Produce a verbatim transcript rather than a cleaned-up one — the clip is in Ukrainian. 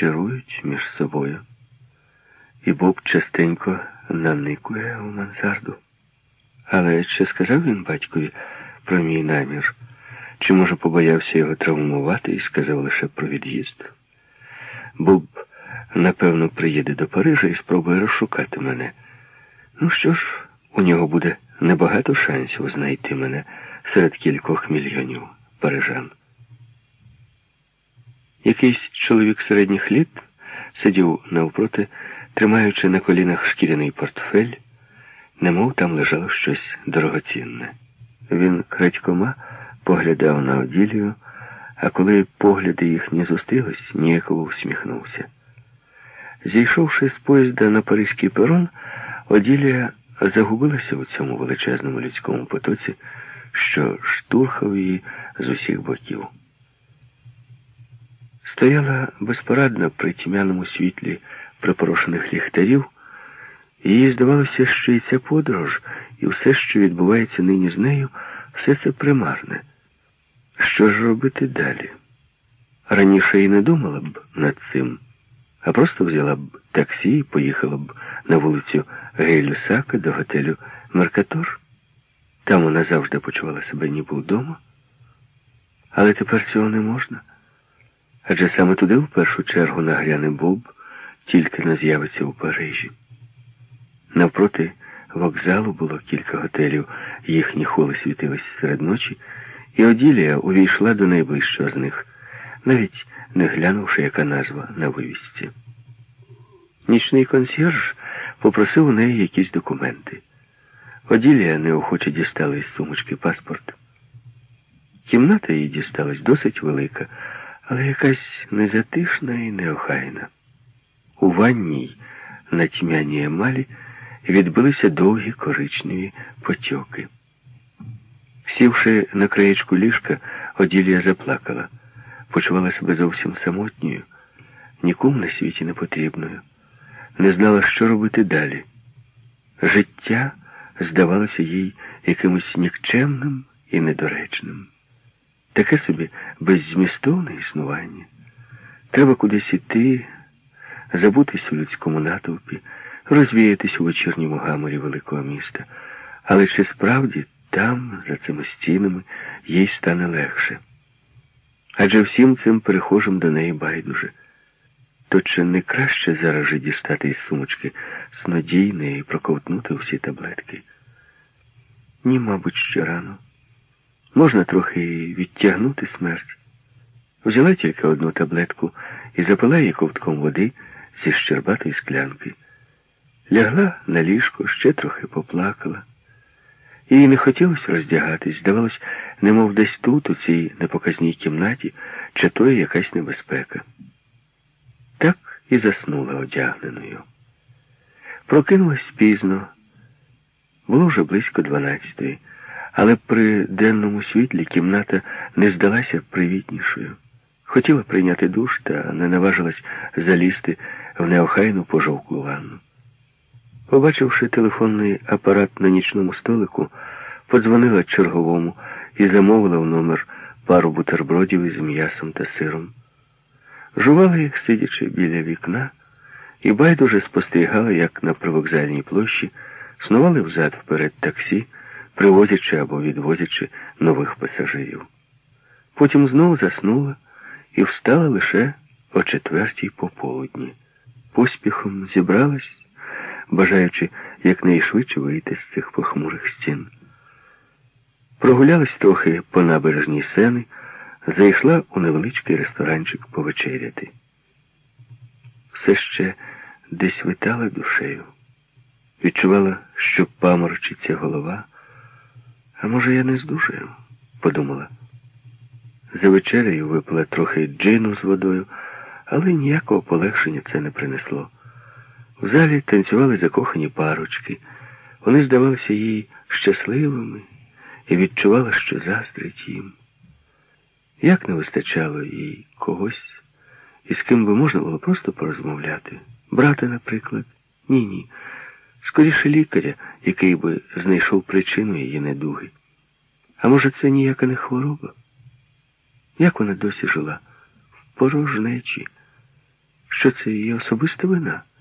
чарують між собою. І Боб частенько наникує у мансарду. Але чи сказав він батькові про мій намір? Чи, може, побоявся його травмувати і сказав лише про від'їзд? Боб, напевно, приїде до Парижа і спробує розшукати мене. Ну що ж, у нього буде небагато шансів знайти мене серед кількох мільйонів парижан. Якийсь чоловік середніх літ сидів навпроти, тримаючи на колінах шкіряний портфель, немов там лежало щось дорогоцінне. Він крадькома поглядав на Оділію, а коли погляди їхні зустрілись, ніяково всміхнувся. Зійшовши з поїзда на паризький перон, Оділія загубилася у цьому величезному людському потоці, що штурхав її з усіх боків. Стояла безпорадно при тьмяному світлі припорошених ліхтарів, і їй здавалося, що і ця подорож, і все, що відбувається нині з нею, все це примарне. Що ж робити далі? Раніше і не думала б над цим, а просто взяла б таксі і поїхала б на вулицю Гей-Люсака до готелю «Меркатор». Там вона завжди почувала себе ніби вдома. Але тепер цього не можна. Адже саме туди в першу чергу нагряне Боб, тільки не з'явиться у Парижі. Навпроти вокзалу було кілька готелів, їхні холи світились серед ночі, і Оділія увійшла до найближчого з них, навіть не глянувши, яка назва на вивісці. Нічний консьєрж попросив у неї якісь документи. Оділія неохоче дістала із сумочки паспорт. Кімната їй дісталась досить велика, але якась незатишна і неохайна. У ванній на тьмяній емалі відбилися довгі коричневі потьоки. Сівши на краєчку ліжка, Оділія заплакала. Почувала себе зовсім самотньою, нікому на світі не потрібною. Не знала, що робити далі. Життя здавалося їй якимось нікчемним і недоречним. Таке собі беззмістовне існування. Треба кудись іти, забутись у людському натовпі, розвіятись у вечірньому гаморі великого міста. Але чи справді там, за цими стінами, їй стане легше? Адже всім цим перехожим до неї байдуже. То чи не краще зараз же дістати із сумочки снодійне і проковтнути всі таблетки? Ні, мабуть, ще рано. Можна трохи відтягнути смерть. Взяла тільки одну таблетку і запила її ковтком води зі щербатої склянки. Лягла на ліжко, ще трохи поплакала. Їй не хотілося роздягатись, здавалось, немов десь тут, у цій непоказній кімнаті, чатує якась небезпека. Так і заснула одягненою. Прокинулась пізно. Було вже близько дванадцятої, але при денному світлі кімната не здалася привітнішою. Хотіла прийняти душ, та не наважилась залізти в неохайну пожовклу ванну. Побачивши телефонний апарат на нічному столику, подзвонила черговому і замовила в номер пару бутербродів із м'ясом та сиром. Жувала їх, сидячи біля вікна, і байдуже спостерігала, як на привокзальній площі снували взад-вперед таксі, привозячи або відвозячи нових пасажирів. Потім знову заснула і встала лише о четвертій пополудні. Поспіхом зібралась, бажаючи якнайшвидше вийти з цих похмурих стін. Прогулялась трохи по набережній Сени, зайшла у невеличкий ресторанчик повечеряти. Все ще десь витала душею. Відчувала, що паморочиться голова. А може, я не здужаю, подумала. За вечерею випила трохи джину з водою, але ніякого полегшення це не принесло. В залі танцювали закохані парочки. Вони здавалися їй щасливими і відчувала, що заздрить їм. Як не вистачало їй когось, із ким би можна було просто порозмовляти. Брата, наприклад. Ні-ні. Скоріше лікаря, який би знайшов причину її недуги. А може, це ніяка не хвороба? Як вона досі жила? В порожнечі. Що це її особиста вина?